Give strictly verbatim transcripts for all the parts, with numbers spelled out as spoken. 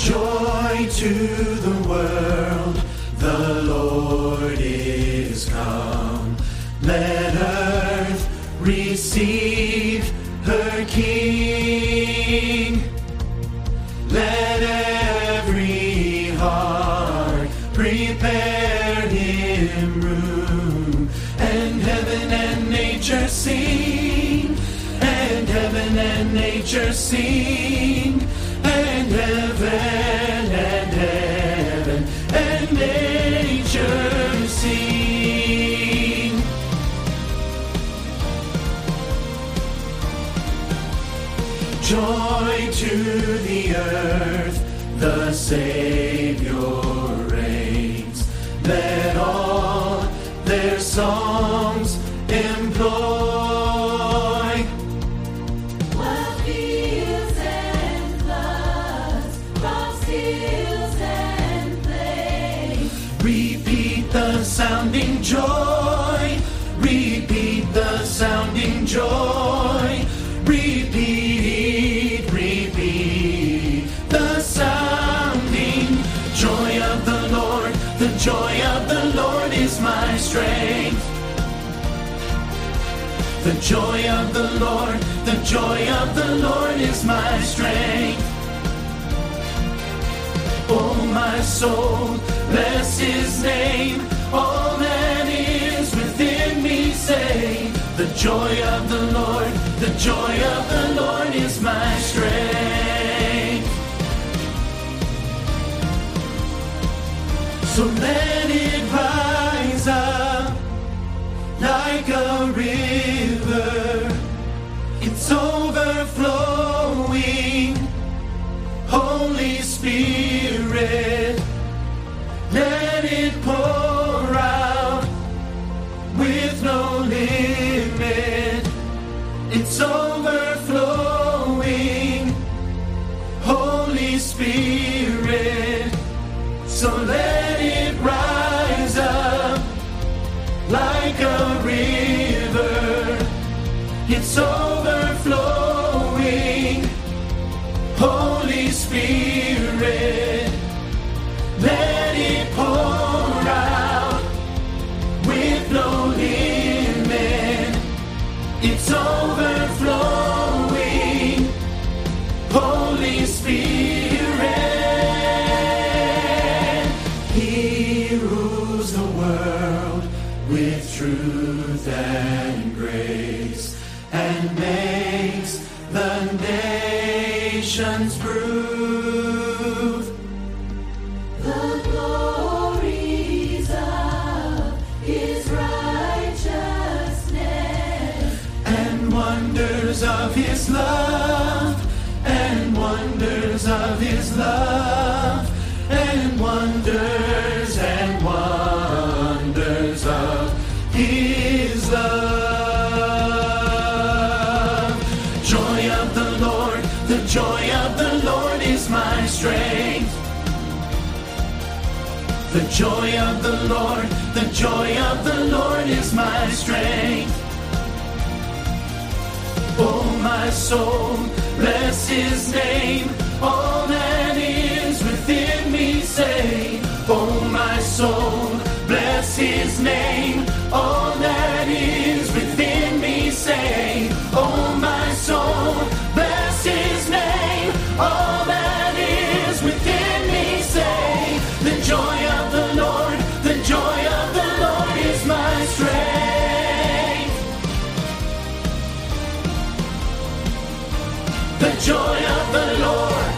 Joy to the world, the Lord is come. Let earth receive her King. Let every heart prepare him room. And heaven and nature sing, and heaven and nature sing, and heaven and heaven and nature sing. Joy to the earth, the Savior reigns. Let all their songs employ. What fields and floods, rocks, hills and plains. Repeat the sounding joy. Repeat the sounding joy. Repeat, repeat the sounding joy of the Lord. The joy of the Lord is my strength. The joy of the Lord, the joy of the Lord is my strength. Oh, my soul, bless his name. All that is within me say, the joy of the Lord, the joy of the Lord is my strength. So let it rise up like a river. It's overflowing. Holy Spirit, let it pour out with no limit. It's overflowing. Holy Spirit, so let it rise up like a river. It's overflowing. Holy Spirit, let it pour out with no limit. It's overflowing. Holy Spirit, he rules the world with truth and grace, and makes the nations prove The glories of his righteousness, and wonders of his love, and wonders of his love, and wonders and wonders of his love. Joy of the Lord, the joy of the Lord is my strength. The joy of the Lord, the joy of the Lord is my strength. Oh, my soul, bless his name. All that is within me say, oh, my soul, bless his name. All that is within me say, oh, my soul, bless his name. All that is within me say, the joy of the Lord, the joy of the Lord is my strength. The joy of the Lord,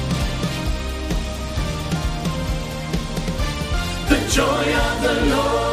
the joy of the Lord.